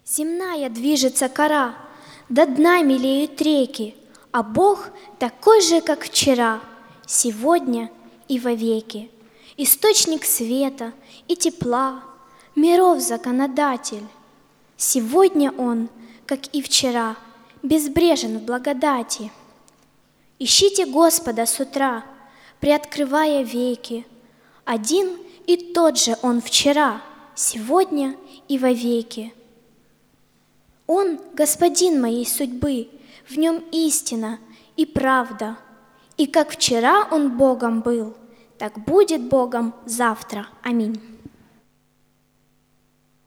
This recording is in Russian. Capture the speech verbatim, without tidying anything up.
Земная движется кора, до дна мелеют реки, а Бог такой же, как вчера, сегодня и вовеки. Источник света и тепла, миров законодатель. Сегодня Он, как и вчера, безбрежен в благодати. Ищите Господа с утра, приоткрывая веки. Один и тот же Он вчера, сегодня и вовеки. Он — Господин моей судьбы, в Нем истина и правда. И как вчера Он Богом был, так будет Богом завтра. Аминь.